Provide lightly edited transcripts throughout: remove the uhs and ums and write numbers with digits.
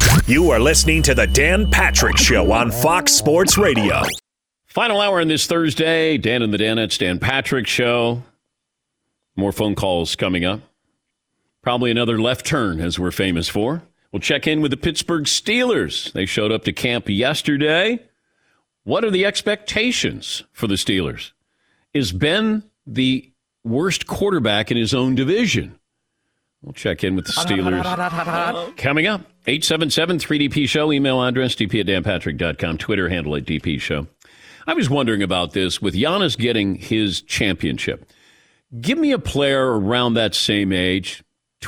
You are listening to the Dan Patrick Show on Fox Sports Radio. Final hour on this Thursday. Dan and the Danettes, Dan Patrick Show. More phone calls coming up. Probably another left turn, as we're famous for. We'll check in with the Pittsburgh Steelers. They showed up to camp yesterday. What are the expectations for the Steelers? Is Ben the worst quarterback in his own division? We'll check in with the Steelers. Coming up, 877-3DP-SHOW. Email address, dp@danpatrick.com. Twitter handle at DP-SHOW. I was wondering about this with Giannis getting his championship. Give me a player around that same age,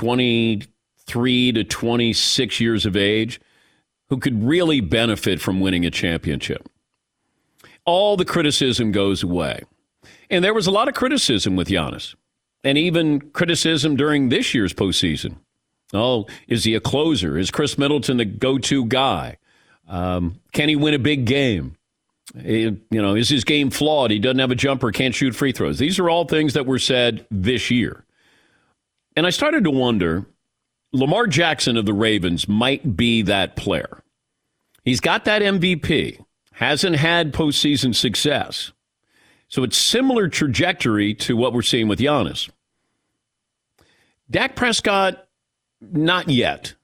23 to 26 years of age, who could really benefit from winning a championship. All the criticism goes away. And there was a lot of criticism with Giannis, and even criticism during this year's postseason. Oh, is he a closer? Is Chris Middleton the go-to guy? Can he win a big game? Is his game flawed? He doesn't have a jumper, can't shoot free throws. These are all things that were said this year. And I started to wonder, Lamar Jackson of the Ravens might be that player. He's got that MVP, hasn't had postseason success. So it's similar trajectory to what we're seeing with Giannis. Dak Prescott, not yet.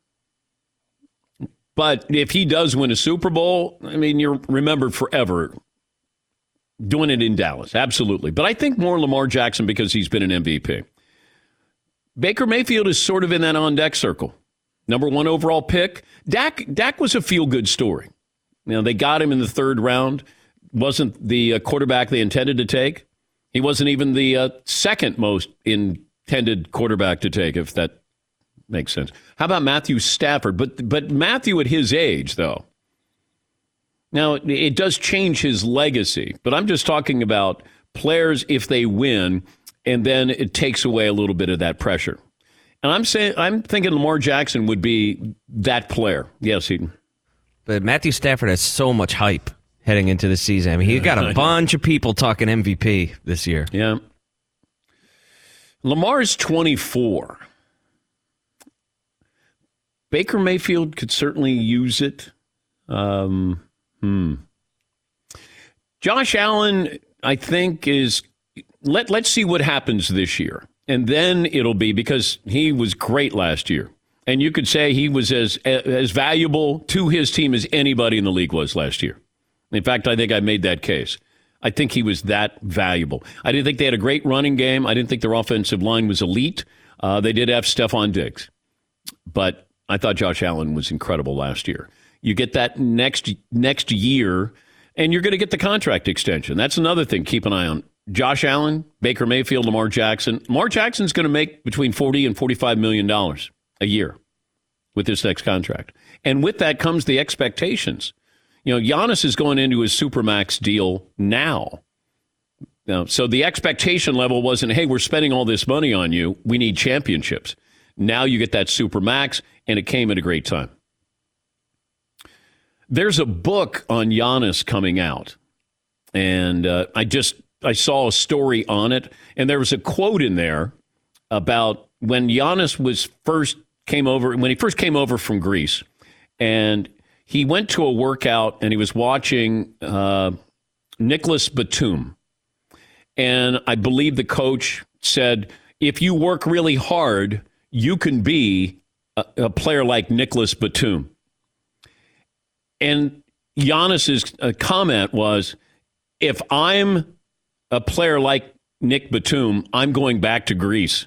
But if he does win a Super Bowl, I mean, you're remembered forever doing it in Dallas. Absolutely. But I think more Lamar Jackson because he's been an MVP. Baker Mayfield is sort of in that on-deck circle. Number 1 overall pick. Dak was a feel-good story. They got him in the 3rd round. Wasn't the quarterback they intended to take. He wasn't even the second most intended quarterback to take, if that makes sense. How about Matthew Stafford? But Matthew at his age, though. Now, it does change his legacy, but I'm just talking about players if they win, and then it takes away a little bit of that pressure. And I'm thinking Lamar Jackson would be that player. Yes, Heaton. But Matthew Stafford has so much hype heading into the season. I mean, he got a bunch of people talking MVP this year. Yeah. Lamar's 24. Baker Mayfield could certainly use it. Josh Allen, I think, is... Let's see what happens this year. And then it'll be, because he was great last year. And you could say he was as valuable to his team as anybody in the league was last year. In fact, I think I made that case. I think he was that valuable. I didn't think they had a great running game. I didn't think their offensive line was elite. They did have Stephon Diggs. But I thought Josh Allen was incredible last year. You get that next year, and you're going to get the contract extension. That's another thing. Keep an eye on. Josh Allen, Baker Mayfield, Lamar Jackson. Lamar Jackson's going to make between $40 and $45 million a year with this next contract. And with that comes the expectations. Giannis is going into his Supermax deal now. So the expectation level wasn't, hey, we're spending all this money on you. We need championships. Now you get that Supermax, and it came at a great time. There's a book on Giannis coming out, and I saw a story on it, and there was a quote in there about when Giannis when he first came over from Greece, and he went to a workout and he was watching Nicholas Batum. And I believe the coach said, if you work really hard, you can be a player like Nicholas Batum. And Giannis's comment was, if I'm a player like Nick Batum, I'm going back to Greece.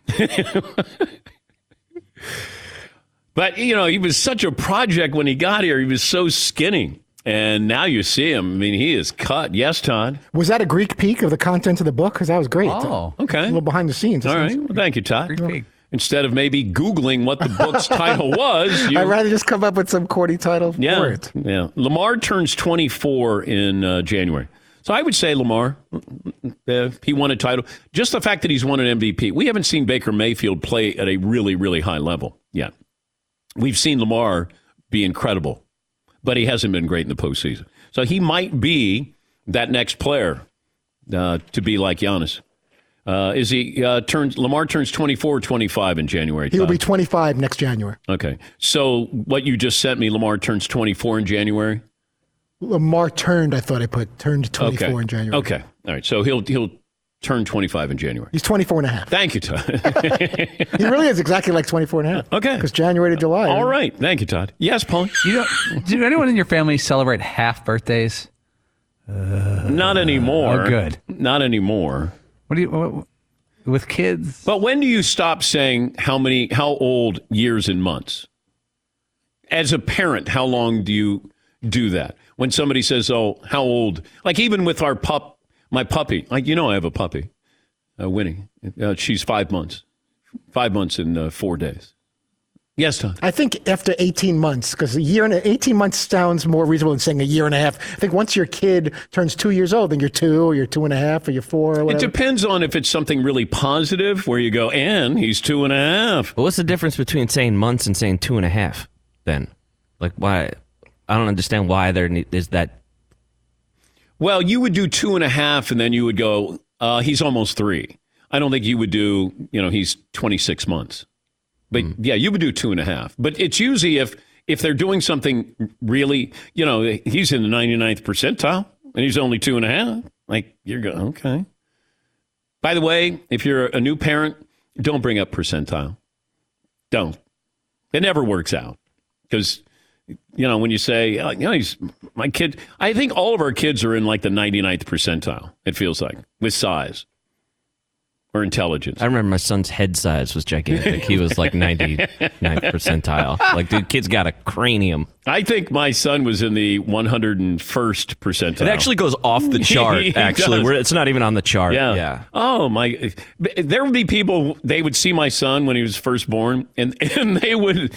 But, he was such a project when he got here. He was so skinny. And now you see him. I mean, he is cut. Yes, Todd? Was that a Greek peek of the content of the book? Because that was great. Oh, okay. A little behind the scenes. All right. Well, thank you, Todd. Greek peek. Instead of maybe Googling what the book's title was. I'd rather just come up with some corny title for it. Yeah. Lamar turns 24 in January. So I would say Lamar, he won a title. Just the fact that he's won an MVP. We haven't seen Baker Mayfield play at a really, really high level yet. We've seen Lamar be incredible, but he hasn't been great in the postseason. So he might be that next player to be like Giannis. Lamar turns 24 or 25 in January? He will be 25 next January. Okay. So what you just sent me, Lamar turns 24 in January? Lamar turned 24 in January. Okay. All right. So he'll turn 25 in January. He's 24 and a half. Thank you, Todd. He really is exactly like 24 and a half. Okay. Because January to July. All right. Thank you, Todd. Yes, Paul? Do anyone in your family celebrate half birthdays? Not anymore. Oh, good. Not anymore. With kids? But when do you stop saying how old, years and months? As a parent, how long do you do that? When somebody says, oh, how old? Like even with my puppy, I have a puppy, Winnie. She's 5 months. 5 months and 4 days. Yes, Tom. I think after 18 months, because 18 months sounds more reasonable than saying a year and a half. I think once your kid turns 2 years old, then you're 2 or you're 2.5 or you're 4 or whatever. It depends on if it's something really positive where you go, and he's 2.5. But what's the difference between saying months and saying 2.5 then? Like, why? I don't understand why there is that. Well, you would do 2.5 and then you would go, he's almost 3. I don't think you would do, he's 26 months. But yeah, you would do 2.5. But it's usually if they're doing something really, he's in the 99th percentile and he's only 2.5. Like you're going, okay. By the way, if you're a new parent, don't bring up percentile. Don't. It never works out because, when you say, he's my kid, I think all of our kids are in like the 99th percentile. It feels like with size. Or intelligence. I remember my son's head size was gigantic. He was like 99th percentile. Like, dude, kid's got a cranium. I think my son was in the 101st percentile. It actually goes off the chart, actually. It's not even on the chart. Yeah. Oh, my. There would be people, they would see my son when he was first born, and they would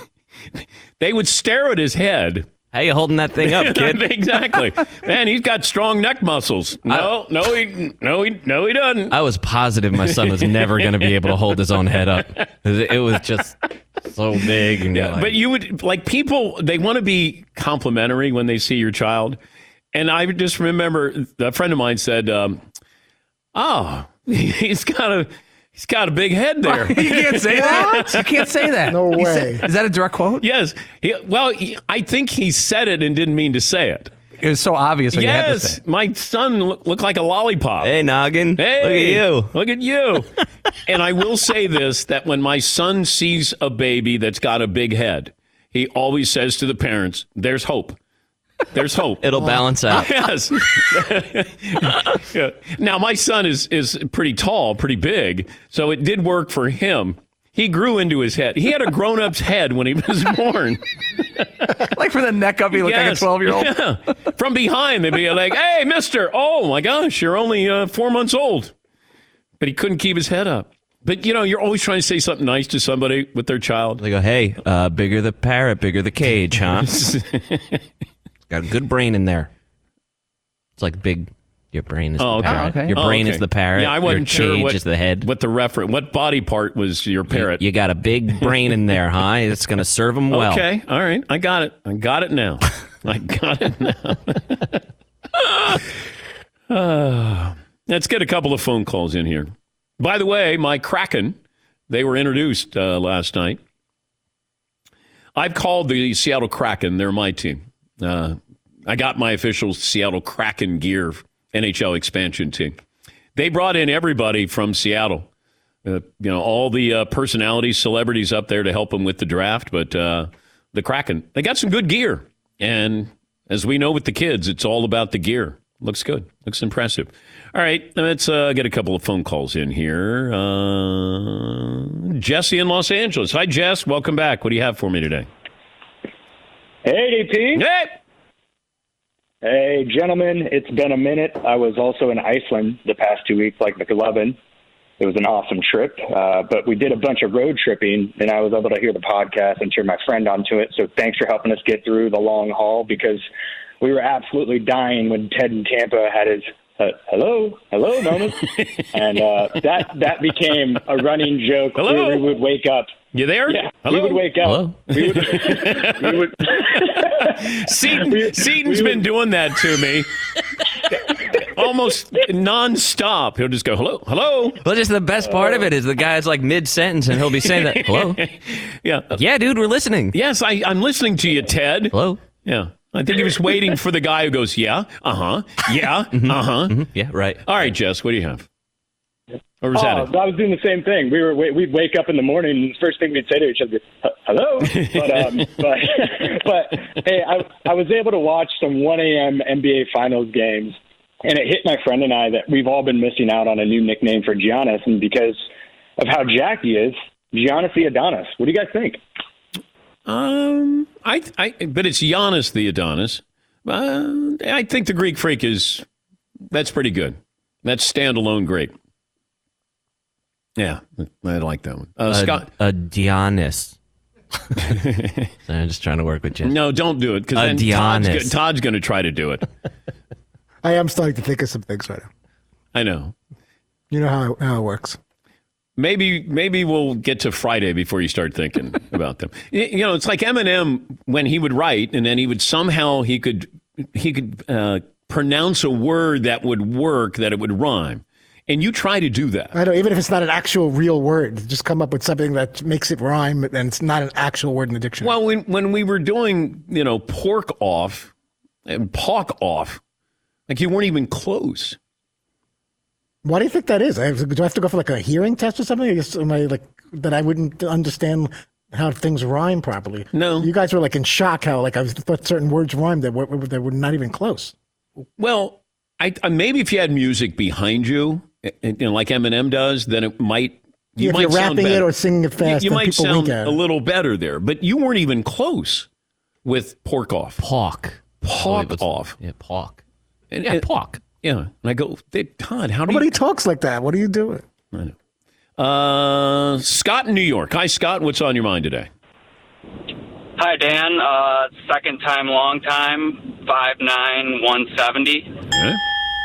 stare at his head. How you holding that thing up, kid? Exactly. Man, he's got strong neck muscles. No, he doesn't. I was positive my son was never going to be able to hold his own head up. It was just so big. And but you would, like, people, they want to be complimentary when they see your child. And I just remember a friend of mine said, he's got a big head there. You can't say that. You can't say that. No way. Is that a direct quote? Yes. I think he said it and didn't mean to say it. It was so obvious when you had to say it. My son looked like a lollipop. Hey, Noggin. Hey, look at you. And I will say this, that when my son sees a baby that's got a big head, he always says to the parents, there's hope. There's hope. It'll balance out. Yes. Yeah. Now, my son is pretty tall, pretty big, so it did work for him. He grew into his head. He had a grown-up's head when he was born. Like from the neck up, he looked like a 12-year-old. Yeah. From behind, they'd be like, hey, mister, oh, my gosh, you're only 4 months old. But he couldn't keep his head up. But, you're always trying to say something nice to somebody with their child. They go, hey, bigger the parrot, bigger the cage, huh? Got a good brain in there. It's like big. Your brain is the parrot. Okay. Your brain is the parrot. Yeah, I wasn't your sure cage is the head. What the reference? What body part was your parrot? You got a big brain in there, huh? It's going to serve them well. Okay, all right, I got it. I got it now. Let's get a couple of phone calls in here. By the way, my Kraken, they were introduced last night. I've called the Seattle Kraken. They're my team. I got my official Seattle Kraken gear, NHL expansion team. They brought in everybody from Seattle. All the personalities, celebrities up there to help them with the draft. But the Kraken, they got some good gear. And as we know with the kids, it's all about the gear. Looks good. Looks impressive. All right, let's get a couple of phone calls in here. Jesse in Los Angeles. Hi, Jess. Welcome back. What do you have for me today? Hey, DP. Hey. Hey, gentlemen. It's been a minute. I was also in Iceland the past 2 weeks, like McLovin. It was an awesome trip, but we did a bunch of road tripping, and I was able to hear the podcast and turn my friend onto it. So thanks for helping us get through the long haul, because we were absolutely dying when Ted in Tampa had his hello, Nomas. And that became a running joke. Hello? We would wake up. You there? Yeah, hello? we would wake up. Hello? We would Seaton's been doing that to me. Oh almost nonstop. He'll just go, hello, hello. Well, just the best part of it is the guy's like mid-sentence and he'll be saying that, hello? Yeah. Yeah, dude, we're listening. Yes, I'm listening to you, Ted. Hello? Yeah. I think he was waiting for the guy who goes, yeah, uh-huh, yeah, uh-huh. Mm-hmm. Yeah, right. All right, Jess, what do you have? Or was that it? I was doing the same thing. We'd wake up in the morning, and the first thing we'd say to each other, "Hello." But hey, I was able to watch some 1 a.m. NBA Finals games, and it hit my friend and I that we've all been missing out on a new nickname for Giannis, and because of how jacked he is, Giannis the Adonis. What do you guys think? But it's Giannis the Adonis. I think the Greek Freak that's pretty good. That's standalone great. Yeah, I like that one. Scott. Adonis. I'm just trying to work with Jess. No, don't do it, because then Todd's going to try to do it. I am starting to think of some things right now. I know. You know how it works. Maybe we'll get to Friday before you start thinking about them. You know, it's like Eminem when he would write, and then he would somehow he could pronounce a word that would work, that it would rhyme. And you try to do that. I know, even if it's not an actual real word, just come up with something that makes it rhyme, and it's not an actual word in the dictionary. Well, when we were doing, pork off and pawk off, like you weren't even close. Why do you think that is? Do I have to go for like a hearing test or something? Am I like that? I wouldn't understand how things rhyme properly. No, you guys were like in shock how like I thought certain words rhymed that were not even close. Well, I maybe if you had music behind you, like Eminem does, then it might. If you're rapping it or singing it fast, you might sound a little better there. But you weren't even close with pork off. Pawk off. Yeah, pawk. And pawk. Yeah, and I go, Todd, how do Nobody talks like that. What are you doing? I know. Scott in New York. Hi, Scott. What's on your mind today? Hi, Dan. Second time, long time. 5'9", 170. Okay.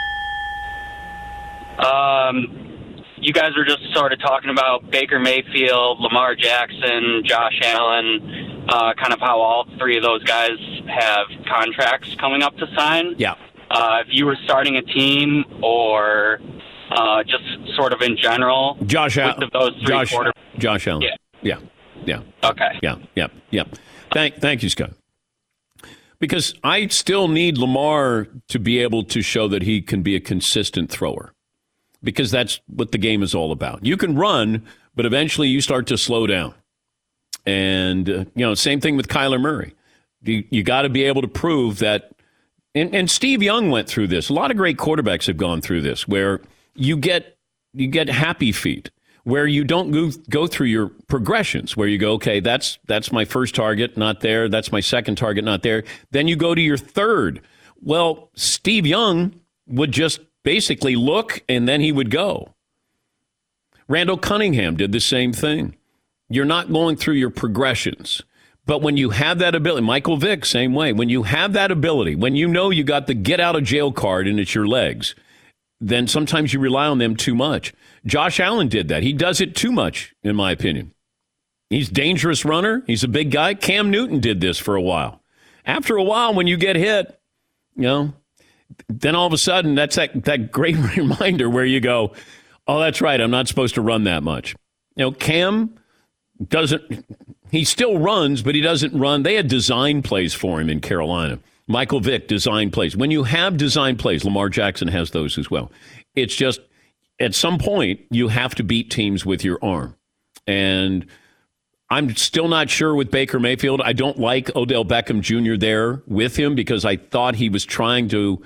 You guys were just sort of talking about Baker Mayfield, Lamar Jackson, Josh Allen, kind of how all three of those guys have contracts coming up to sign. Yeah. If you were starting a team or just sort of in general, Josh Allen. Josh Allen. Yeah. Okay. Yeah. Thank you, Scott. Because I still need Lamar to be able to show that he can be a consistent thrower. Because that's what the game is all about. You can run, but eventually you start to slow down. And, same thing with Kyler Murray. You got to be able to prove that. And Steve Young went through this. A lot of great quarterbacks have gone through this, where you get happy feet, where you don't go through your progressions, where you go, okay, that's my first target, not there. That's my second target, not there. Then you go to your third. Well, Steve Young would just basically look, and then he would go. Randall Cunningham did the same thing. You're not going through your progressions. But when you have that ability, Michael Vick, same way. When you have that ability, when you know you got the get out of jail card and it's your legs, then sometimes you rely on them too much. Josh Allen did that. He does it too much, in my opinion. He's a dangerous runner. He's a big guy. Cam Newton did this for a while. After a while, when you get hit, then all of a sudden, that's that great reminder where you go, oh, that's right, I'm not supposed to run that much. Cam doesn't, he still runs, but he doesn't run. They had design plays for him in Carolina. Michael Vick, design plays. When you have design plays, Lamar Jackson has those as well. It's just, at some point, you have to beat teams with your arm. And I'm still not sure with Baker Mayfield. I don't like Odell Beckham Jr. there with him because I thought he was trying to,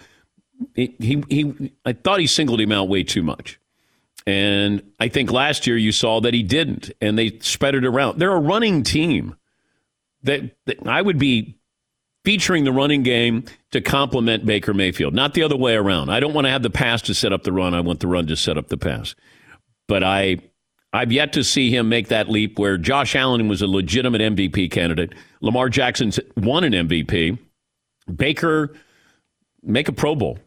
I thought he singled him out way too much. And I think last year you saw that he didn't, and they spread it around. They're a running team that I would be featuring the running game to complement Baker Mayfield, not the other way around. I don't want to have the pass to set up the run. I want the run to set up the pass. But I've yet to see him make that leap where Josh Allen was a legitimate MVP candidate. Lamar Jackson's won an MVP. Baker, make a Pro Bowl.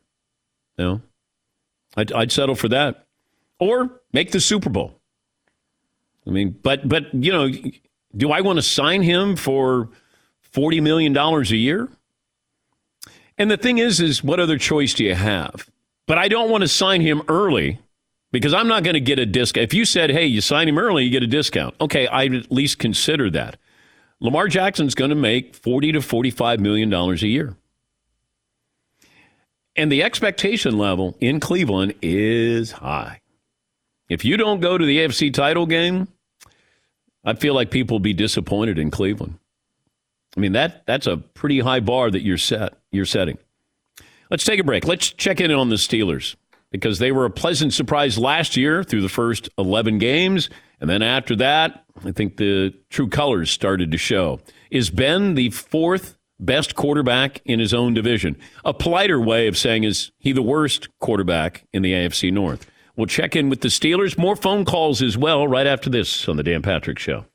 I'd settle for that. Or make the Super Bowl. I mean, but do I want to sign him for $40 million a year? And the thing is what other choice do you have? But I don't want to sign him early because I'm not going to get a discount. If you said, hey, you sign him early, you get a discount. Okay, I'd at least consider that. Lamar Jackson's going to make $40 to $45 million a year. And the expectation level in Cleveland is high. If you don't go to the AFC title game, I feel like people will be disappointed in Cleveland. I mean, that's a pretty high bar that you're setting. Let's take a break. Let's check in on the Steelers because they were a pleasant surprise last year through the first 11 games. And then after that, I think the true colors started to show. Is Ben the fourth best quarterback in his own division? A politer way of saying, is he the worst quarterback in the AFC North? We'll check in with the Steelers. More phone calls as well right after this on the Dan Patrick Show.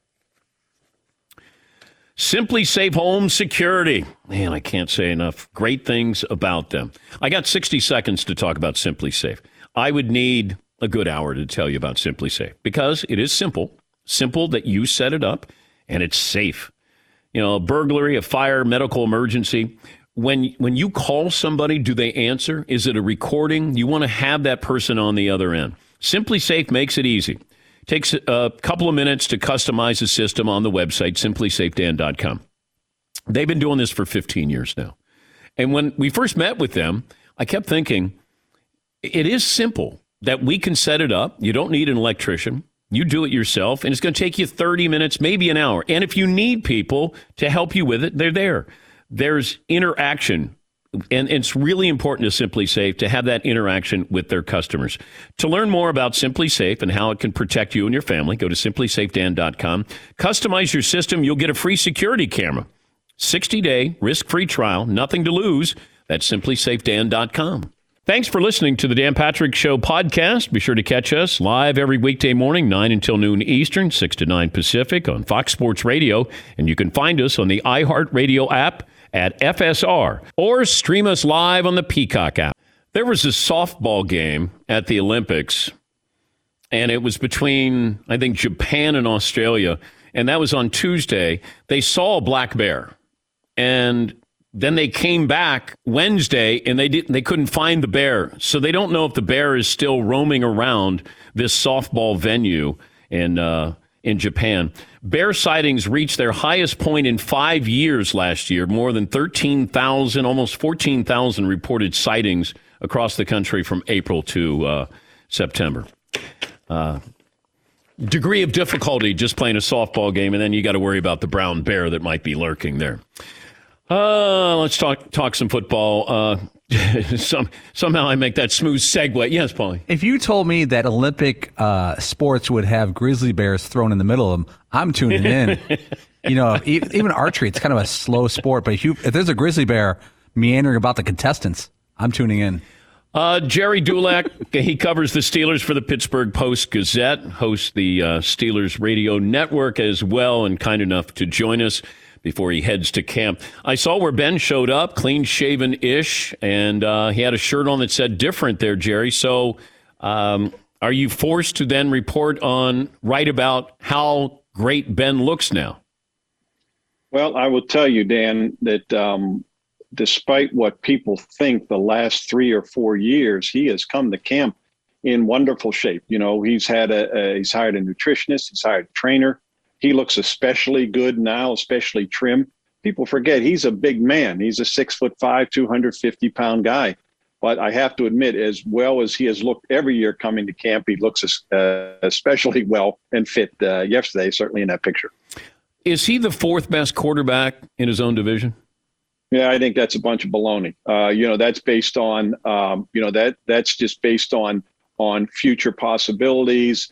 Simply Safe Home Security. Man, I can't say enough great things about them. I got 60 seconds to talk about Simply Safe. I would need a good hour to tell you about Simply Safe because it is simple that you set it up and it's safe. You know, a burglary, a fire, medical emergency. When you call somebody, do they answer? Is it a recording? You want to have that person on the other end. Simply Safe makes it easy. Takes a couple of minutes to customize the system on the website, simplysafedan.com. They've been doing this for 15 years now. And when we first met with them, I kept thinking, it is simple that we can set it up. You don't need an electrician. You do it yourself, and it's going to take you 30 minutes, maybe an hour. And if you need people to help you with it, they're there. There's interaction. And it's really important to Simply Safe to have that interaction with their customers. To learn more about Simply Safe and how it can protect you and your family, go to simplysafedan.com. Customize your system. You'll get a free security camera. 60-day risk-free trial. Nothing to lose. That's simplysafedan.com. Thanks for listening to the Dan Patrick Show podcast. Be sure to catch us live every weekday morning, 9 until noon Eastern, 6 to 9 Pacific on Fox Sports Radio. And you can find us on the iHeartRadio app at FSR, or stream us live on the Peacock app. There was a softball game at the Olympics, and it was between, I think, Japan and Australia, and that was on Tuesday. They saw a black bear, and then they came back Wednesday, and they couldn't find the bear. So they don't know if the bear is still roaming around this softball venue in Japan. Bear sightings reached their highest point in 5 years last year. More than 13,000, almost 14,000 reported sightings across the country from April to September. Degree of difficulty just playing a softball game, and then you got to worry about the brown bear that might be lurking there. Let's talk some football. Somehow I make that smooth segue. Yes, Paulie. If you told me that Olympic sports would have grizzly bears thrown in the middle of them, I'm tuning in. You know, even archery, it's kind of a slow sport. But if there's a grizzly bear meandering about the contestants, I'm tuning in. Jerry Dulac, he covers the Steelers for the Pittsburgh Post-Gazette, hosts the Steelers radio network as well, and kind enough to join us before he heads to camp. I saw where Ben showed up, clean-shaven-ish, and he had a shirt on that said different there, Jerry. So are you forced to then write about how great Ben looks now? Well, I will tell you, Dan, that despite what people think the last 3 or 4 years, he has come to camp in wonderful shape. You know, he's hired a nutritionist, he's hired a trainer. He looks especially good now, especially trim. People forget he's a big man. He's a 6'5", 250-pound guy. But I have to admit, as well as he has looked every year coming to camp, he looks especially well and fit yesterday, certainly in that picture. Is he the fourth best quarterback in his own division? Yeah, I think that's a bunch of baloney. That's based on, that's just based on future possibilities.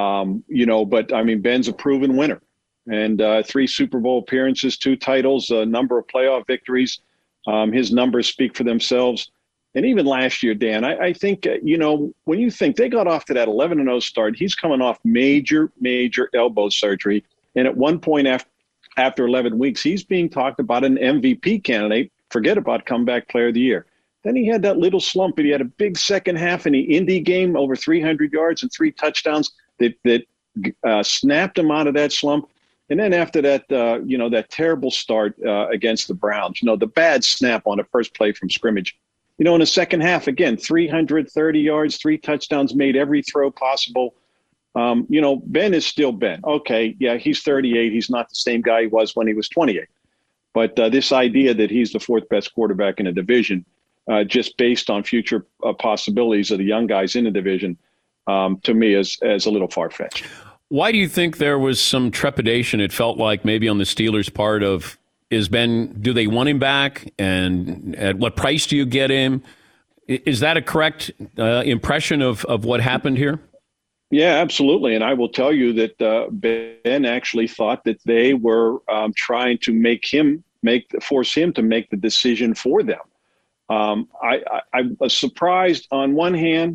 But I mean, Ben's a proven winner, and 3 Super Bowl appearances, 2 titles, a number of playoff victories. His numbers speak for themselves. And even last year, Dan, I think, when you think they got off to that 11-0 start, he's coming off major elbow surgery. And at one point after 11 weeks, he's being talked about an MVP candidate. Forget about comeback player of the year. Then he had that little slump, and he had a big second half in the Indy game, over 300 yards and 3 touchdowns that snapped him out of that slump. And then after that, that terrible start against the Browns, the bad snap on the first play from scrimmage, You know, in the second half, again, 330 yards, 3 touchdowns, made every throw possible. You know, Ben is still Ben. Okay, yeah, he's 38. He's not the same guy he was when he was 28. But this idea that he's the 4th best quarterback in the division, just based on future possibilities of the young guys in the division, to me is a little far-fetched. Why do you think there was some trepidation? It felt like maybe on the Steelers' part of, do they want him back? And at what price do you get him? Is that a correct impression of what happened here? Yeah, absolutely. And I will tell you that Ben actually thought that they were trying to force him to make the decision for them. I was surprised on one hand,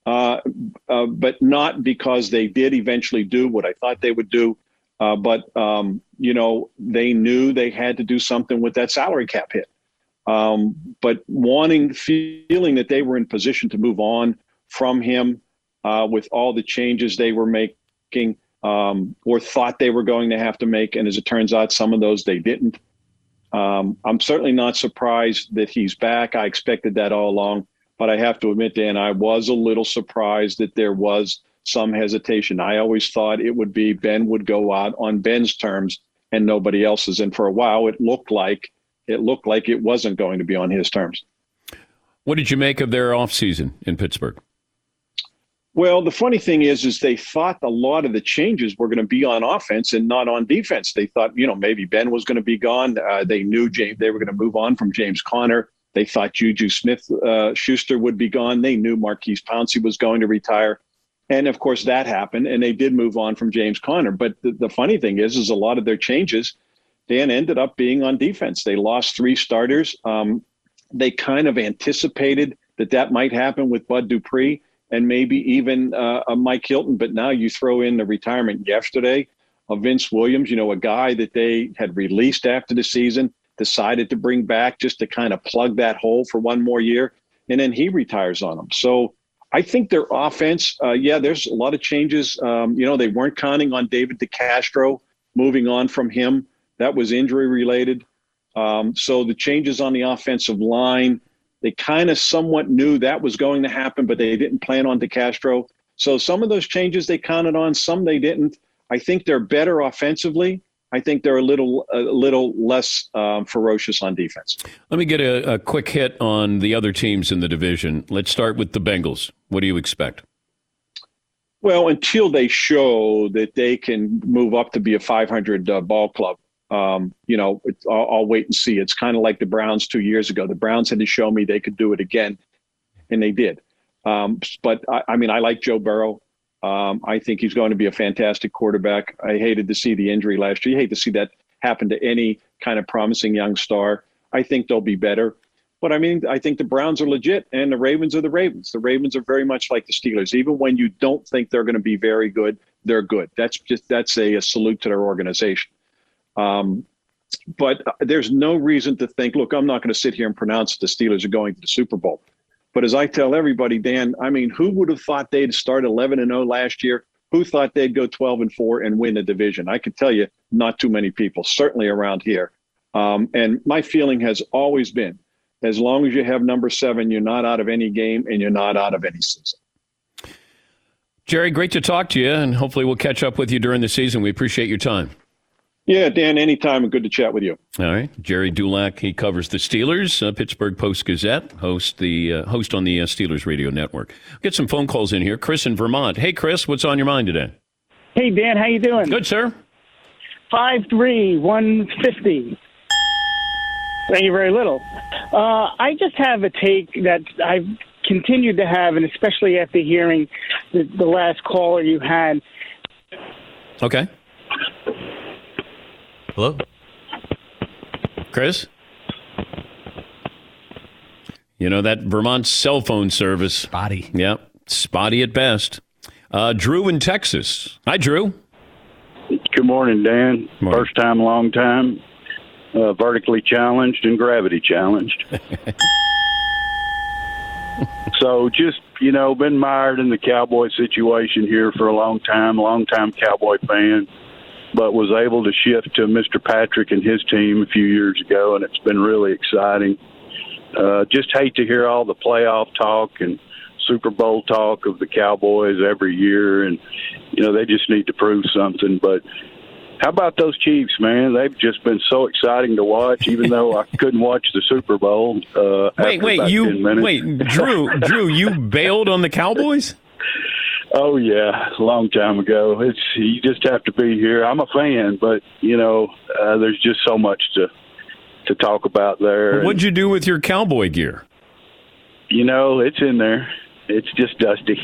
but not because they did eventually do what I thought they would do. But you know, they knew they had to do something with that salary cap hit. But feeling that they were in position to move on from him with all the changes they were making or thought they were going to have to make. And as it turns out, some of those they didn't. I'm certainly not surprised that he's back. I expected that all along. But I have to admit, Dan, I was a little surprised that there was some hesitation. I always thought it would be Ben would go out on Ben's terms and nobody else's. And for a while, it looked like it wasn't going to be on his terms. What did you make of their offseason in Pittsburgh? Well, the funny thing is they thought a lot of the changes were going to be on offense and not on defense. They thought, you know, maybe Ben was going to be gone. They knew they were going to move on from James Conner. They thought Juju Smith-Schuster would be gone. They knew Marquise Pouncey was going to retire. And, of course, that happened, and they did move on from James Conner. But the funny thing is a lot of their changes, Dan, ended up being on defense. They lost 3 starters. They kind of anticipated that might happen with Bud Dupree and maybe even Mike Hilton. But now you throw in the retirement yesterday of Vince Williams, you know, a guy that they had released after the season, decided to bring back just to kind of plug that hole for one more year, and then he retires on them. So I think their offense, there's a lot of changes. You know, they weren't counting on David DeCastro moving on from him. That was injury related. So the changes on the offensive line, they kind of somewhat knew that was going to happen, but they didn't plan on DeCastro. So some of those changes they counted on, some they didn't. I think they're better offensively. I think they're a little less ferocious on defense. Let me get a quick hit on the other teams in the division. Let's start with the Bengals. What do you expect? Well, until they show that they can move up to be a 500 ball club, you know, I'll wait and see. It's kind of like the Browns 2 years ago. The Browns had to show me they could do it again, and they did. But I mean, I like Joe Burrow. I think he's going to be a fantastic quarterback. I hated to see the injury last year. You hate to see that happen to any kind of promising young star. I think they'll be better. But I mean, I think the Browns are legit and the Ravens are the Ravens. The Ravens are very much like the Steelers. Even when you don't think they're going to be very good, they're good. That's a salute to their organization. But there's no reason to think, look, I'm not going to sit here and pronounce that the Steelers are going to the Super Bowl. But as I tell everybody, Dan, I mean, who would have thought they'd start 11-0 last year? Who thought they'd go 12-4 and win the division? I can tell you, not too many people, certainly around here. And my feeling has always been, as long as you have number 7, you're not out of any game and you're not out of any season. Jerry, great to talk to you, and hopefully we'll catch up with you during the season. We appreciate your time. Yeah, Dan, anytime, and good to chat with you. All right. Jerry Dulac, he covers the Steelers, Pittsburgh Post-Gazette, host on the Steelers radio network. Get some phone calls in here. Chris in Vermont. Hey, Chris, what's on your mind today? Hey, Dan, how you doing? Good, sir. 5'3", 150. Thank you very little. I just have a take that I've continued to have, and especially after hearing the last caller you had. Okay. Hello? Chris? You know, that Vermont cell phone service. Spotty. Yeah, spotty at best. Drew in Texas. Hi, Drew. Good morning, Dan. Morning. First time, long time. Vertically challenged and gravity challenged. So just, you know, been mired in the Cowboy situation here for a long time Cowboy fan, but was able to shift to Mr. Patrick and his team a few years ago, and it's been really exciting. just hate to hear all the playoff talk and Super Bowl talk of the Cowboys every year, and they just need to prove something. But how about those Chiefs, man? They've just been so exciting to watch, even though I couldn't watch the Super Bowl. Drew, you bailed on the Cowboys? Oh yeah, a long time ago. You just have to be here. I'm a fan, but there's just so much to talk about there. What'd you do with your cowboy gear? It's in there. It's just dusty.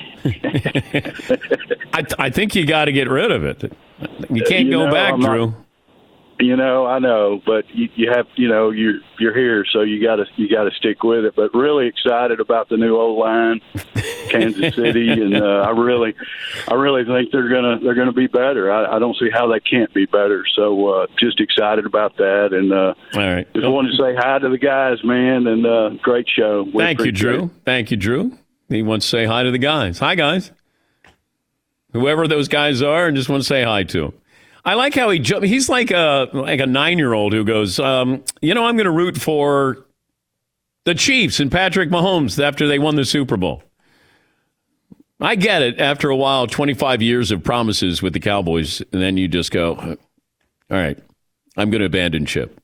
I think you got to get rid of it. You can't go back, Drew. I know, but you have, you're here, so you got to stick with it. But really excited about the new O-line, Kansas City, and I really think they're gonna be better. I don't see how they can't be better. So just excited about that, and all right, just wanted to say hi to the guys, man, and great show. Thank you, Drew. Thank you, Drew. He wants to say hi to the guys. Hi, guys. Whoever those guys are, and just want to say hi to them. I like how he's like a 9-year-old who goes, I'm going to root for the Chiefs and Patrick Mahomes after they won the Super Bowl. I get it. After a while, 25 years of promises with the Cowboys, and then you just go, all right, I'm going to abandon ship.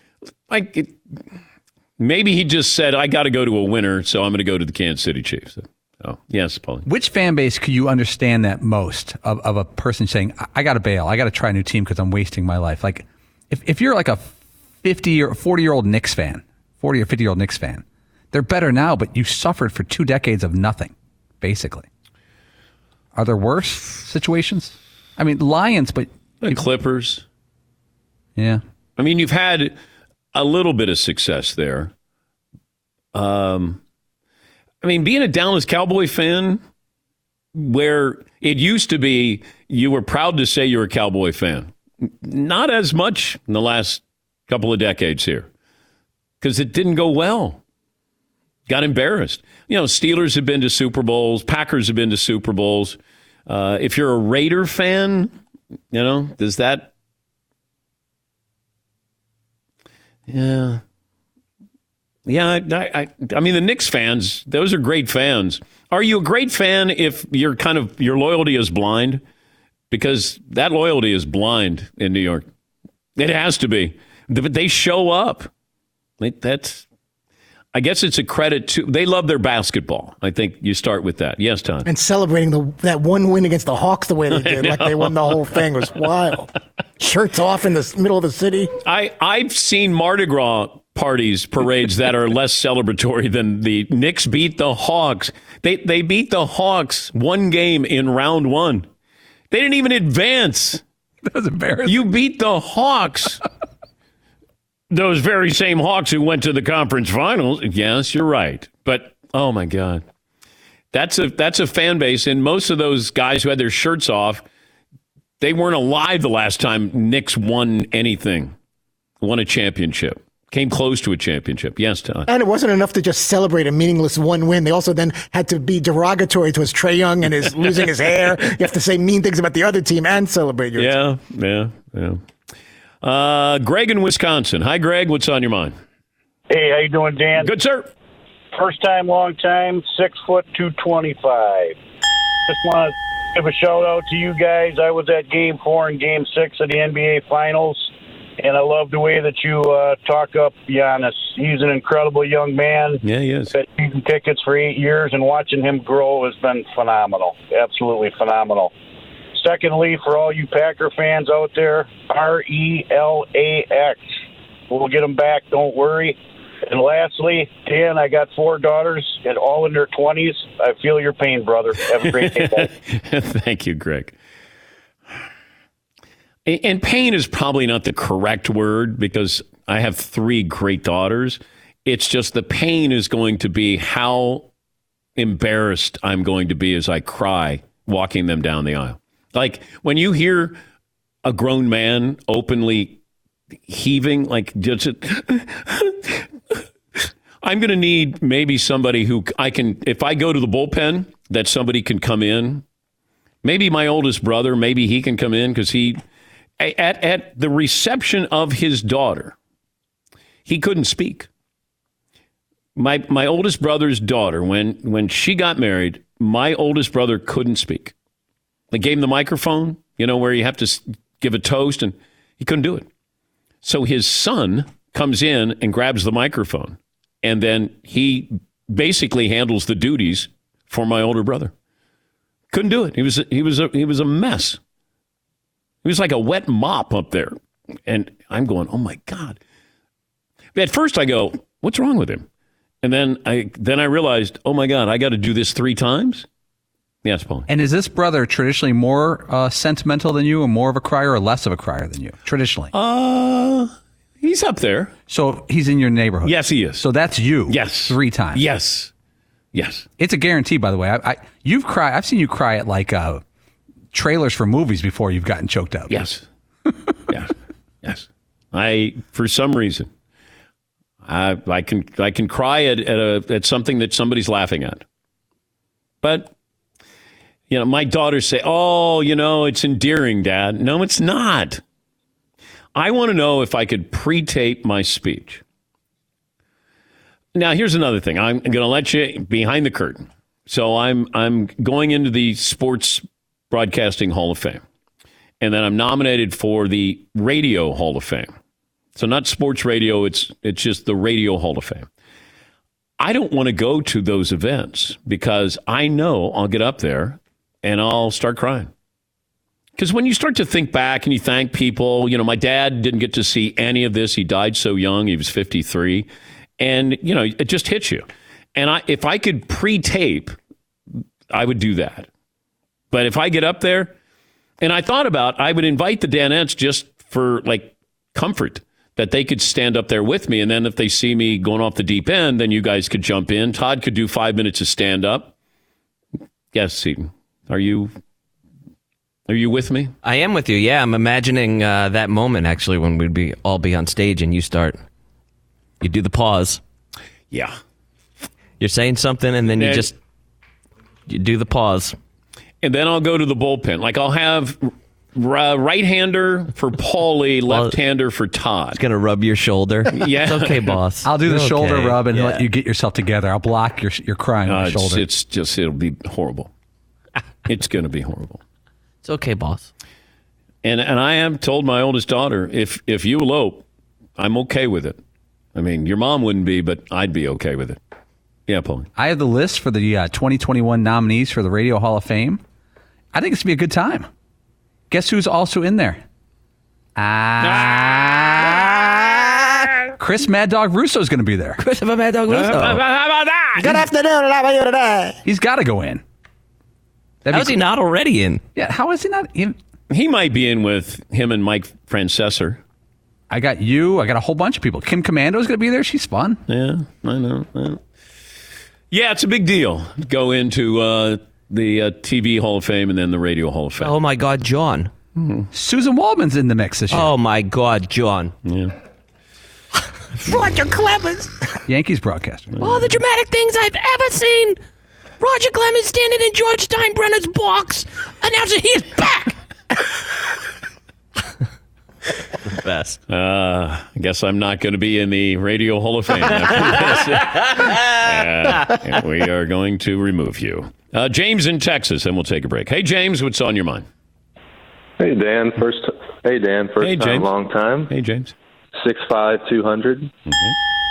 Maybe he just said, I got to go to a winner, so I'm going to go to the Kansas City Chiefs. Oh, yes, Paul. Which fan base could you understand that most of a person saying, I got to bail, I got to try a new team because I'm wasting my life? Like, if you're like a 50 or 40-year-old Knicks fan, 40 or 50-year-old Knicks fan, they're better now, but you suffered for 2 decades of nothing, basically. Are there worse situations? I mean, Lions, but... The Clippers. Yeah. I mean, you've had a little bit of success there. Being a Dallas Cowboy fan, where it used to be you were proud to say you're a Cowboy fan, not as much in the last couple of decades here, because it didn't go well. Got embarrassed. Steelers have been to Super Bowls. Packers have been to Super Bowls. If you're a Raider fan, does that... Yeah. Yeah, I mean, the Knicks fans, those are great fans. Are you a great fan if your loyalty is blind? Because that loyalty is blind in New York. It has to be. But they show up. I guess it's a credit to, they love their basketball. I think you start with that. Yes, Tom. And celebrating that one win against the Hawks the way they did, like they won the whole thing, was wild. Shirts off in the middle of the city. I've seen Mardi Gras parades that are less celebratory than the Knicks beat the Hawks. They beat the Hawks one game in round one. They didn't even advance. That was embarrassing. You beat the Hawks. Those very same Hawks who went to the conference finals. Yes, you're right. But, oh, my God. That's a fan base, and most of those guys who had their shirts off, they weren't alive the last time Knicks won anything, won a championship. Came close to a championship. Yes, Todd. And it wasn't enough to just celebrate a meaningless one win. They also then had to be derogatory towards Trae Young and his losing his hair. You have to say mean things about the other team and celebrate your team. Yeah. Greg in Wisconsin. Hi, Greg. What's on your mind? Hey, how you doing, Dan? Good, sir. First time, long time, 6 foot 225. Just want to give a shout out to you guys. I was at Game 4 and Game 6 of the NBA Finals. And I love the way that you talk up Giannis. He's an incredible young man. Yeah, he is. Had season tickets for 8 years, and watching him grow has been phenomenal. Absolutely phenomenal. Secondly, for all you Packer fans out there, RELAX. We'll get them back, don't worry. And lastly, Dan, I got 4 daughters, and all in their 20s. I feel your pain, brother. Have a great day. Thank you, Greg. And pain is probably not the correct word because I have 3 great daughters. It's just the pain is going to be how embarrassed I'm going to be as I cry walking them down the aisle. Like when you hear a grown man openly heaving, like just, I'm going to need maybe somebody who I can, if I go to the bullpen, that somebody can come in. Maybe my oldest brother, maybe he can come in because he... At the reception of his daughter, he couldn't speak. My oldest brother's daughter, when she got married, my oldest brother couldn't speak. They gave him the microphone, where you have to give a toast, and he couldn't do it. So his son comes in and grabs the microphone, and then he basically handles the duties for my older brother. Couldn't do it. He was a mess. He was like a wet mop up there. And I'm going, oh my God. At first I go, what's wrong with him? And then I realized, oh my God, I got to do this 3 times? Yes, Paul. And is this brother traditionally more sentimental than you, or more of a crier, or less of a crier than you, traditionally? He's up there. So he's in your neighborhood? Yes, he is. So that's you? Yes. 3 times? Yes. It's a guarantee, by the way. You've cried. I've seen you cry at like trailers for movies before you've gotten choked up. Yes. Yes. For some reason, I can cry at something that somebody's laughing at. But my daughters say, "Oh, it's endearing, Dad." No, it's not. I want to know if I could pre-tape my speech. Now, here's another thing. I'm going to let you behind the curtain. So I'm going into the Sports Broadcasting Hall of Fame. And then I'm nominated for the Radio Hall of Fame. So not sports radio, it's just the Radio Hall of Fame. I don't want to go to those events because I know I'll get up there and I'll start crying. Because when you start to think back and you thank people, my dad didn't get to see any of this. He died so young. He was 53. And, it just hits you. And if I could pre-tape, I would do that. But if I get up there, and I thought about, I would invite the Danettes just for, comfort, that they could stand up there with me. And then if they see me going off the deep end, then you guys could jump in. Todd could do 5 minutes of stand-up. Yes, Seton. Are you with me? I am with you. Yeah, I'm imagining that moment actually when we'd all be on stage and you do the pause. Yeah. You're saying something and then you do the pause. And then I'll go to the bullpen. I'll have right-hander for Paulie, left-hander for Todd. It's going to rub your shoulder. Yeah. It's okay, boss. I'll do the shoulder rub and let you get yourself together. I'll block your crying on the shoulder. It'll be horrible. It's going to be horrible. It's okay, boss. And I have told my oldest daughter, if you elope, I'm okay with it. I mean, your mom wouldn't be, but I'd be okay with it. Yeah, Paulie. I have the list for the 2021 nominees for the Radio Hall of Fame. I think it's going to be a good time. Guess who's also in there? Chris Mad Dog Russo is going to be there. Chris Mad Dog Russo. How about that? Good afternoon. How are you today? He's got to go in. How is he not already in? Yeah, how is he not in? He might be in with him and Mike Francesor. I got you. I got a whole bunch of people. Kim Commando's going to be there. She's fun. Yeah, I know. Yeah, it's a big deal. Go into the TV Hall of Fame and then the Radio Hall of Fame. Oh, my God, John. Mm-hmm. Susan Waldman's in the mix this year. Oh, my God, John. Yeah. Roger Clemens. Yankees broadcaster. All the dramatic things I've ever seen. Roger Clemens standing in George Steinbrenner's box announcing he is back. The best. I guess I'm not going to be in the Radio Hall of Fame. We are going to remove you. James in Texas, and we'll take a break. Hey, James, what's on your mind? Hey, Dan. First Hey, time, James. long time. Hey, James. 6'5", 200. Mm-hmm.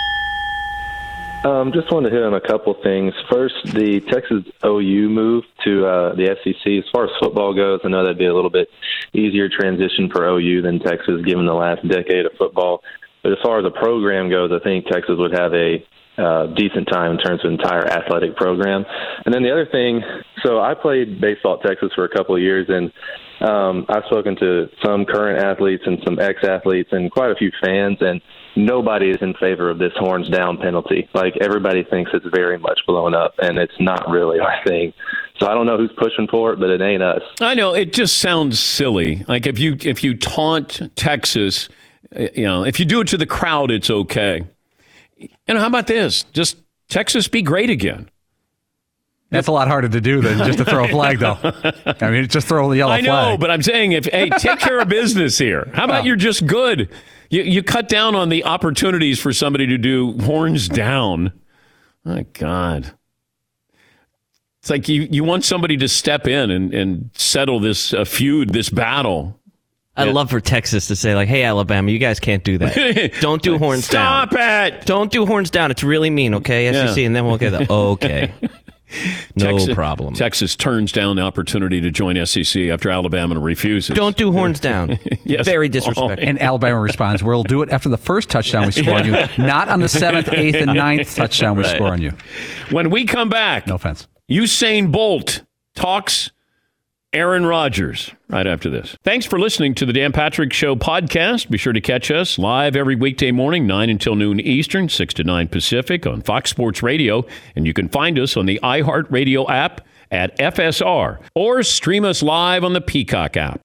Just wanted to hit on a couple things. First, the Texas OU move to the SEC. As far as football goes, I know that'd be a little bit easier transition for OU than Texas, given the last decade of football. But as far as the program goes, I think Texas would have a decent time in terms of entire athletic program. And then the other thing, so I played baseball at Texas for a couple of years, and I've spoken to some current athletes and some ex-athletes and quite a few fans, and nobody is in favor of this horns down penalty. Like, everybody thinks it's very much blown up, and it's not really our thing. So I don't know who's pushing for it, but it ain't us. I know, it just sounds silly. Like, if you taunt Texas, if you do it to the crowd, it's okay. How about this? Just Texas be great again. That's a lot harder to do than just to throw a flag, though. I mean, just throw the yellow flag. I know, but I'm saying, take care of business here. How about you're just good? You cut down on the opportunities for somebody to do horns down. My God. It's like you want somebody to step in and settle this feud, this battle. I'd love for Texas to say, like, hey, Alabama, you guys can't do that. Don't do horns down. Stop it. Don't do horns down. It's really mean, okay, SEC? Yeah. And then we'll get the, okay. No problem. Texas turns down the opportunity to join SEC after Alabama refuses. Don't do horns down. Yes. Very disrespectful. And Alabama responds, we'll do it after the first touchdown we score on you, not on the 7th, 8th, and 9th touchdown we score on you. When we come back, no offense, Usain Bolt talks Aaron Rodgers right after this. Thanks for listening to the Dan Patrick Show podcast. Be sure to catch us live every weekday morning, 9 until noon Eastern, 6 to 9 Pacific on Fox Sports Radio. And you can find us on the iHeartRadio app at FSR or stream us live on the Peacock app.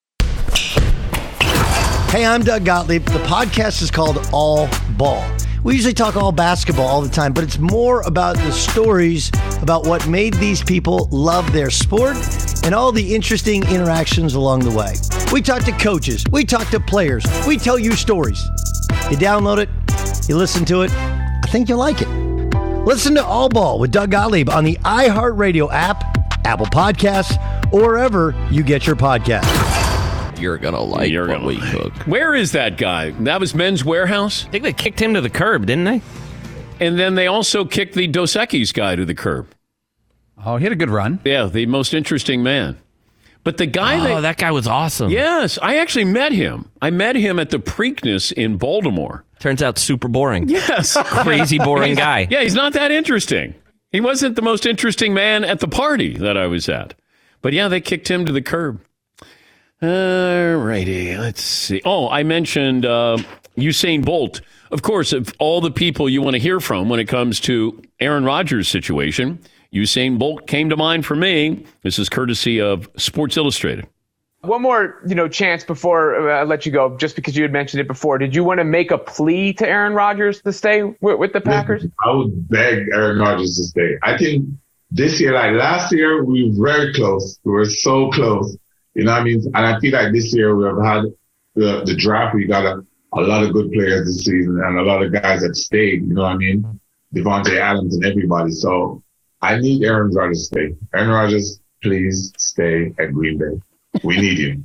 Hey, I'm Doug Gottlieb. The podcast is called All Ball. We usually talk all basketball all the time, but it's more about the stories about what made these people love their sport and all the interesting interactions along the way. We talk to coaches. We talk to players. We tell you stories. You download it. You listen to it. I think you'll like it. Listen to All Ball with Doug Gottlieb on the iHeartRadio app, Apple Podcasts, or wherever you get your podcasts. You're going to like what we cook. Where is that guy? That was Men's Warehouse? I think they kicked him to the curb, didn't they? And then they also kicked the Dos Equis guy to the curb. Oh, he had a good run. Yeah, the most interesting man. But the guy that guy was awesome. Yes, I actually met him. I met him at the Preakness in Baltimore. Turns out super boring. Yes. Crazy boring guy. Yeah, he's not that interesting. He wasn't the most interesting man at the party that I was at. But yeah, they kicked him to the curb. All righty, let's see. Oh, I mentioned Usain Bolt. Of course, of all the people you want to hear from when it comes to Aaron Rodgers' situation, Usain Bolt came to mind for me. This is courtesy of Sports Illustrated. One more, chance before I let you go, just because you had mentioned it before. Did you want to make a plea to Aaron Rodgers to stay with the Packers? I would beg Aaron Rodgers to stay. I think this year, like last year, we were very close. We were so close. You know what I mean? And I feel like this year we have had the draft. We got a lot of good players this season and a lot of guys that stayed. You know what I mean? Devontae Adams and everybody. So I need Aaron Rodgers to stay. Aaron Rodgers, please stay at Green Bay. We need you.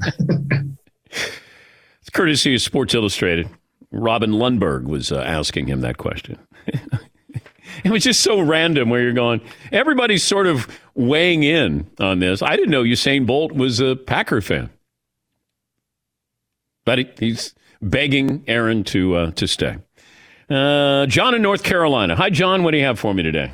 It's courtesy of Sports Illustrated. Robin Lundberg was asking him that question. It was just so random where you're going, everybody's sort of weighing in on this. I didn't know Usain Bolt was a Packer fan. But he's begging Aaron to stay. John in North Carolina. Hi, John. What do you have for me today?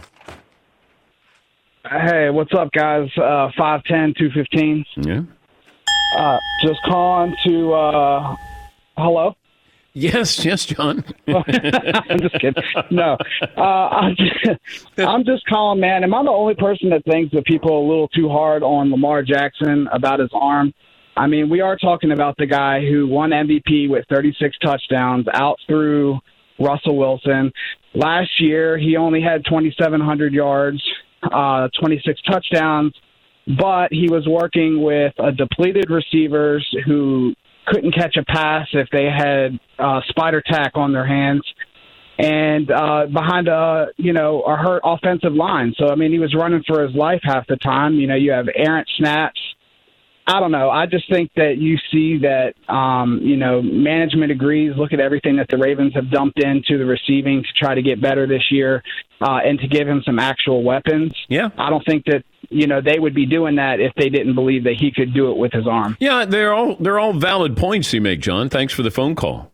Hey, what's up, guys? 5'10", 215. Yeah. Just calling to hello? Yes, John. I'm just kidding. No, I'm just calling, man. Am I the only person that thinks that people are a little too hard on Lamar Jackson about his arm? I mean, we are talking about the guy who won MVP with 36 touchdowns, out through Russell Wilson. Last year, he only had 2,700 yards, 26 touchdowns, but he was working with depleted receivers who couldn't catch a pass if they had spider tack on their hands, and behind a hurt offensive line. So, I mean, he was running for his life half the time. You have errant snaps. I don't know. I just think that you see that, management agrees. Look at everything that the Ravens have dumped into the receiving to try to get better this year and to give him some actual weapons. Yeah. I don't think that, they would be doing that if they didn't believe that he could do it with his arm. Yeah, they're all valid points you make, John. Thanks for the phone call.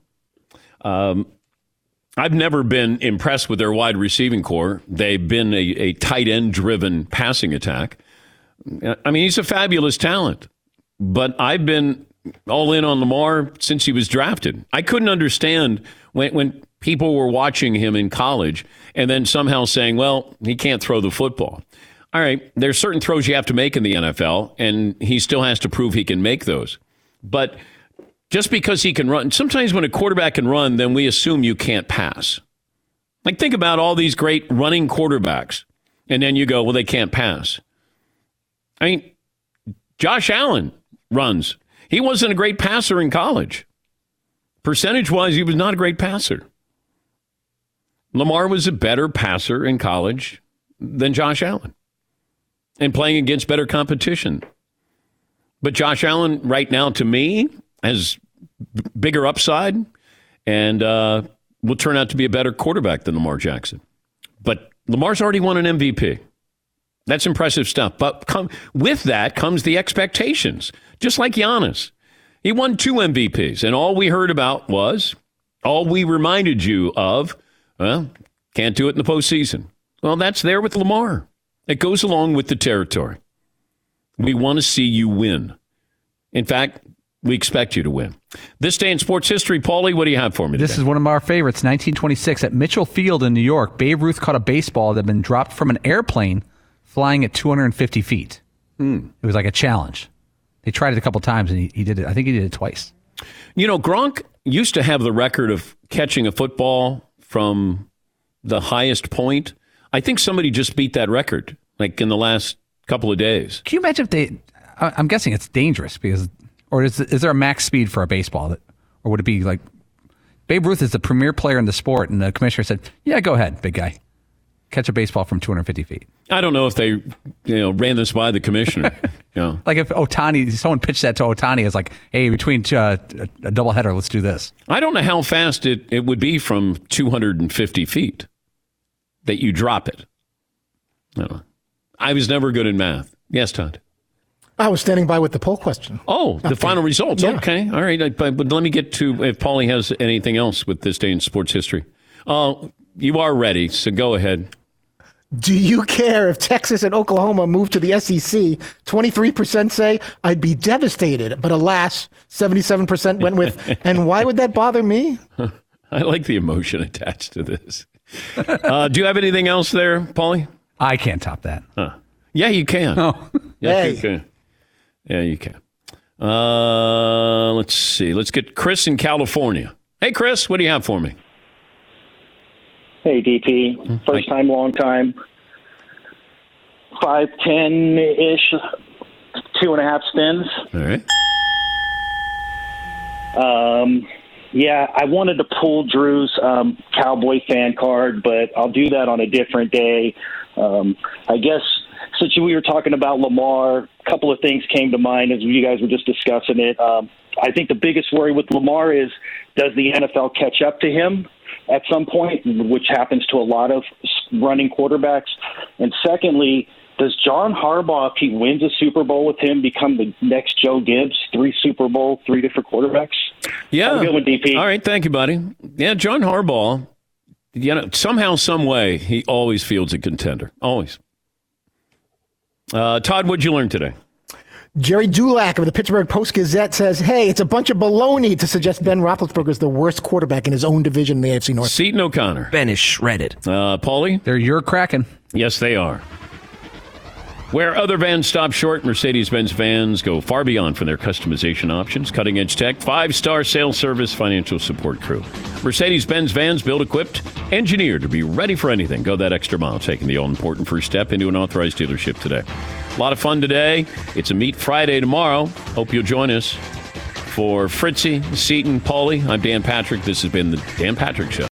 I've never been impressed with their wide receiving core. They've been a tight end driven passing attack. I mean, he's a fabulous talent, but I've been all in on Lamar since he was drafted. I couldn't understand when people were watching him in college and then somehow saying, well, he can't throw the football. All right, there's certain throws you have to make in the NFL, and he still has to prove he can make those. But just because he can run, sometimes when a quarterback can run, then we assume you can't pass. Like, think about all these great running quarterbacks, and then you go, well, they can't pass. I mean, Josh Allen runs. He wasn't a great passer in college. Percentage-wise, he was not a great passer. Lamar was a better passer in college than Josh Allen and playing against better competition. But Josh Allen right now, to me, has bigger upside and will turn out to be a better quarterback than Lamar Jackson. But Lamar's already won an MVP. That's impressive stuff. But with that comes the expectations, just like Giannis. He won 2 MVPs, and all we heard about was, all we reminded you of, well, can't do it in the postseason. Well, that's there with Lamar. It goes along with the territory. We want to see you win. In fact, we expect you to win. This day in sports history, Paulie, what do you have for me today? This is one of our favorites, 1926 at Mitchell Field in New York. Babe Ruth caught a baseball that had been dropped from an airplane flying at 250 feet. It was like a challenge. They tried it a couple times, and he did it. I think he did it twice. You know, Gronk used to have the record of catching a football from the highest point. I think somebody just beat that record, like in the last couple of days. Can you imagine if they... I'm guessing it's dangerous because... Or is there a max speed for a baseball? Or would it be like... Babe Ruth is the premier player in the sport, and the commissioner said, yeah, go ahead, big guy. Catch a baseball from 250 feet. I don't know if they ran this by the commissioner. Like if someone pitched that to Ohtani, it's like, hey, between a doubleheader, let's do this. I don't know how fast it would be from 250 feet that you drop it. No. I was never good in math. Yes, Todd. I was standing by with the poll question. Oh, the final results. Yeah. Okay. All right. But let me get to if Paulie has anything else with this day in sports history. You are ready, so go ahead. Do you care if Texas and Oklahoma move to the SEC? 23% say, I'd be devastated. But alas, 77% went with, and why would that bother me? I like the emotion attached to this. Do you have anything else there, Paulie? I can't top that. Yeah, you can. Oh. Yeah, Hey. you can. Yeah, you can. Let's see. Let's get Chris in California. Hey, Chris, what do you have for me? Hey, DP. First time, long time. 5'10"-ish, 2.5 spins. All right. Yeah, I wanted to pull Drew's Cowboy fan card, but I'll do that on a different day. I guess since we were talking about Lamar, a couple of things came to mind as you guys were just discussing it. I think the biggest worry with Lamar is, does the NFL catch up to him at some point, which happens to a lot of running quarterbacks? And secondly, does John Harbaugh, if he wins a Super Bowl with him, become the next Joe Gibbs? 3 Super Bowl, 3 different quarterbacks? Yeah. Have a good one, DP. All right. Thank you, buddy. Yeah, John Harbaugh, somehow, some way, he always fields a contender. Always. Todd, what'd you learn today? Jerry Dulac of the Pittsburgh Post-Gazette says, hey, it's a bunch of baloney to suggest Ben Roethlisberger is the worst quarterback in his own division in the AFC North. Seton O'Connor. Ben is shredded. Paulie? They're your Kraken. Yes, they are. Where other vans stop short, Mercedes-Benz vans go far beyond for their customization options, cutting-edge tech, 5-star sales service, financial support crew. Mercedes-Benz vans built, equipped, engineered to be ready for anything. Go that extra mile, taking the all-important first step into an authorized dealership today. A lot of fun today. It's a Meat Friday tomorrow. Hope you'll join us. For Fritzy, Seton, Paulie, I'm Dan Patrick. This has been the Dan Patrick Show.